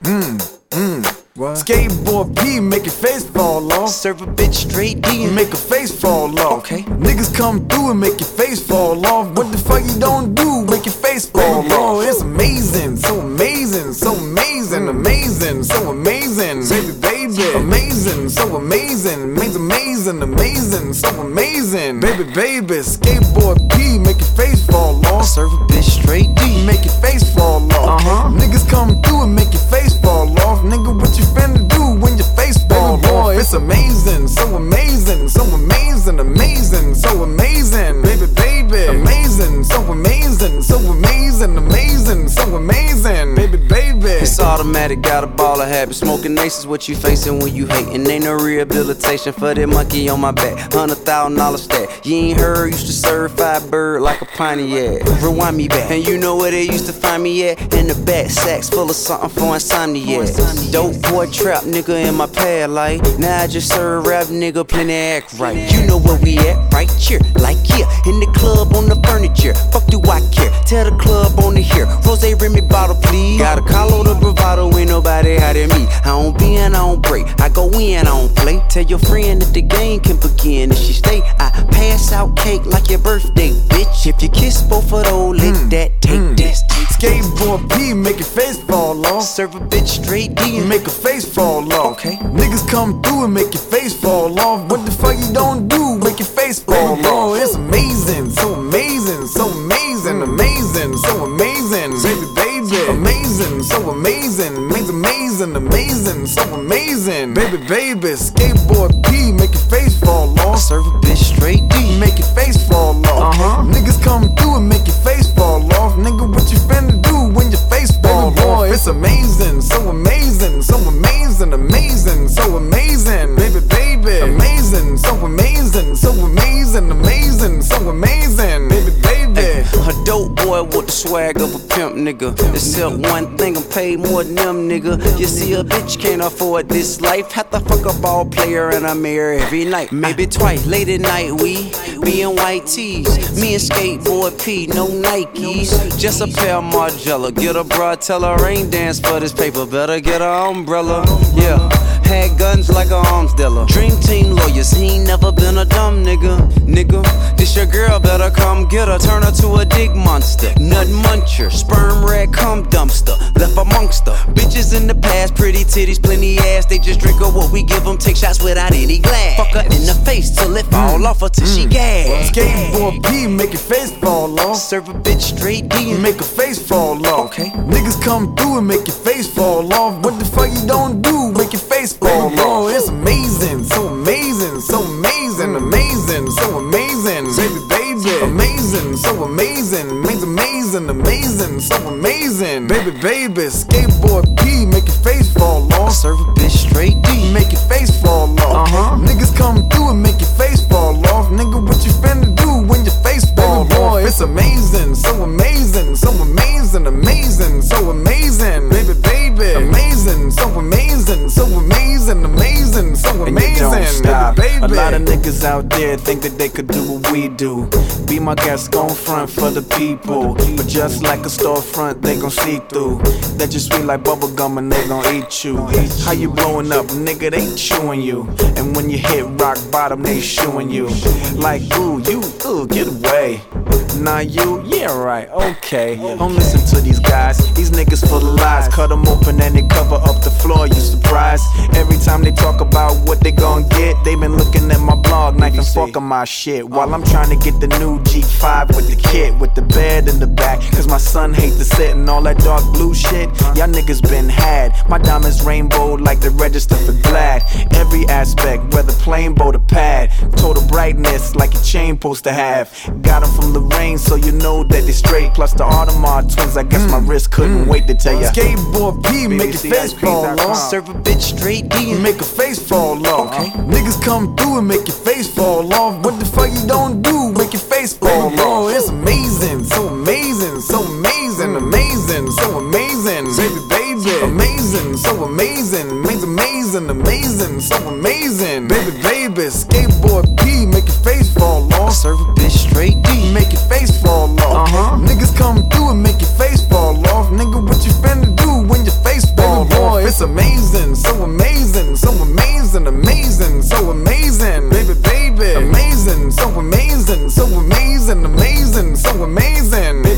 What? Skateboard P, make your face fall off. Serve a bitch straight D and make her face fall off. Okay. Niggas come through and make your face fall off. What the fuck you don't do? Make your face fall off. It's amazing, so amazing, so amazing, amazing, so amazing. Baby, amazing, so amazing, amazing, amazing, so amazing. Baby, skateboard P, make your face fall off. Serve a bitch straight D, make your face fall off. Niggas come through and make your face fall off. Nigga, what you finna do when your face fall off? It's amazing, so amazing, so amazing, amazing, so amazing. Baby, amazing, so amazing, so amazing, amazing, so amazing. Baby. It's automatic, got a ball of habit. Smoking ace is what you facing when you hating. Ain't no rehabilitation for that monkey on my back. $100,000 stack. You ain't heard, used to serve 5 bird like a Pontiac. Rewind me back, and you know where they used to find me at? In the back, sacks full of something for insomnia. Dope boy trap nigga in my pad life. Now I just serve rap nigga, plenty act right. You know where we at, right here, like here. In the club on the furniture, fuck do I care? Tell the club on the here, Rose Remy bottle please. Got a collar the bravado, ain't nobody out of me. I don't bend, I don't break, I go in, I don't play. Tell your friend that the game can begin. If she stay, I pass out cake like your birthday, bitch. If you kiss both of those, lick that, take this. Skateboard P, make your face fall off. Serve a bitch straight D and make her face fall off. Okay. Niggas come through and make your face fall off. What the fuck you don't do? Make your face fall off. It's amazing, so amazing, so amazing, amazing, so amazing. Baby, amazing, so amazing, amazing, amazing, so amazing. Baby, skateboard P, make your face fall off. Serve a bitch straight D, make your face fall off. Niggas come through and make your face fall off. Nigga, what you finna do when your face fall off? It's amazing, so amazing, so amazing, amazing, so amazing. Baby, amazing, so amazing, so amazing, amazing, so amazing. Baby, a dope boy with the swag of a pimp nigga. Except one thing, I'm paid more than them nigga. You see a bitch can't afford this life. Have to fuck a ball player and I marry every night. Maybe twice, late at night we be in white tees. Me and skateboard P, no Nikes. Just a pair of Margiela. Get a bra, tell her rain dance for this paper. Better get her umbrella. Yeah, had guns like a arms dealer. Dream team lawyers, he ain't never been a dumb nigga. This your girl, better come get her. Turn her to a dick monster. Nut muncher, sperm rag, cum dumpster. Left amongst her. Bitches in the past, pretty titties, plenty ass. They just drink her what we give them, take shots without any glass. Fuck her in the face till it fall off her till she gas. Skateboard P, make your face fall off. Serve a bitch straight D and make her face fall off. Okay. Niggas come through and make your face fall off. What the fuck you don't do? Make your face fall off. It's amazing, so amazing, so amazing, amazing, so amazing. Baby, amazing, so amazing, amazing, amazing, so amazing. Baby, skateboard P, make your face fall off. Serve a bitch straight D, make your face fall off. Niggas come through and make your face fall off. Nigga, what you finna do when your face fall off? It's amazing, so amazing, so amazing, amazing, so amazing. Baby, amazing, so amazing, so amazing, amazing, so amazing. And you don't stop. Baby. A lot of niggas out there think that they could do what we do. Be my guest, gon' front for the people. But just like a storefront, they gon' see through. They just sweet like bubblegum and they gon' eat you. How you blowing up, nigga, they chewing you. And when you hit rock bottom, they shooing you. Like, ooh, get away. Nah, you, yeah, right, okay. Don't listen to these guys, these niggas full of lies. Cut them open and they cover up the floor, you surprised? Every time they talk about what they gon' get, they been looking at my blog, knife and fork on my shit. While I'm trying to get the new G5 with the kit, with the bed in the back. Cause my son hate to sit and all that dark blue shit. Y'all niggas been had. My diamonds rainbow like the register for Glad. Every aspect, whether plain boat or pad. Total brightness like your chain supposed to have. Got them from the rain, so you know that they straight. Plus the Audemars twins, I guess my wrist couldn't wait to tell ya. Skateboard P, make your face fall off. Serve a bitch straight D and make her face fall off. Okay. Niggas come through and make your face fall off. What the fuck you don't do? Make your face fall off. It's amazing, so amazing, so amazing, amazing, so amazing. Baby, amazing, so amazing, amazing, amazing, so amazing. Baby, skateboard P, make your face fall off. Serve a bitch straight D, make your face fall off. Niggas come through and make your face fall off. Nigga, what you finna do when your face fall off? amazing, so amazing, amazing, so amazing, baby, baby, amazing, so amazing, so amazing, amazing, so amazing.